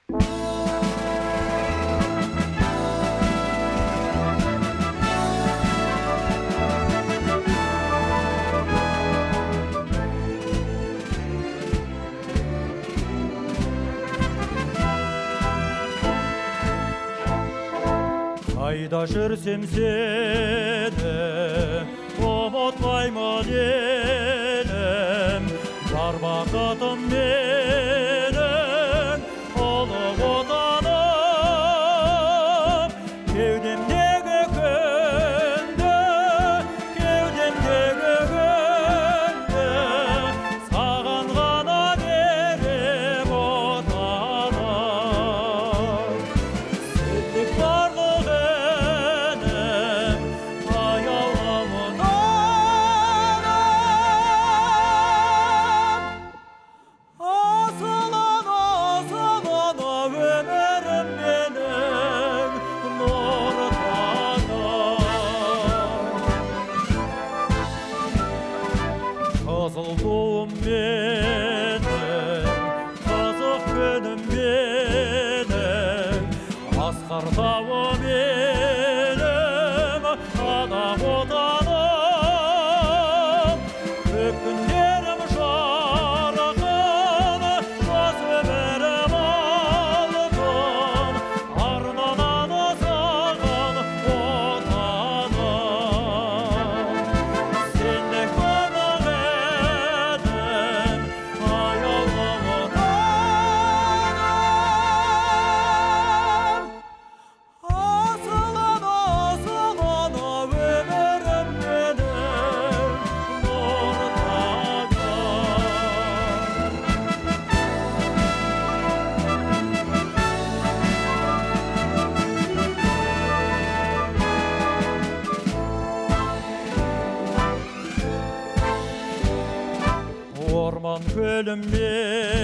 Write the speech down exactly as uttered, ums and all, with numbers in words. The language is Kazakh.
Қайда жүрсем сені ұмытпаймын елім, бар бақытым менің ұлы отаным. Кеудемдегі күнді, кеудемдегі күнді саған ғана берем отаным. Сендік барлық енім аяулым отаным. Асылын, асылын өмірім менің нұр таңым. Қызыл туым менің, қызық күнім менің, асқар тауым менің, адам отаным. Көп күндерім жарқын, жас өмірім алтын, арналады саған отаным. Сендік барлық енім аяулым отаным. Асылын, асылын өмірім менің нұр таңым. Орман көлім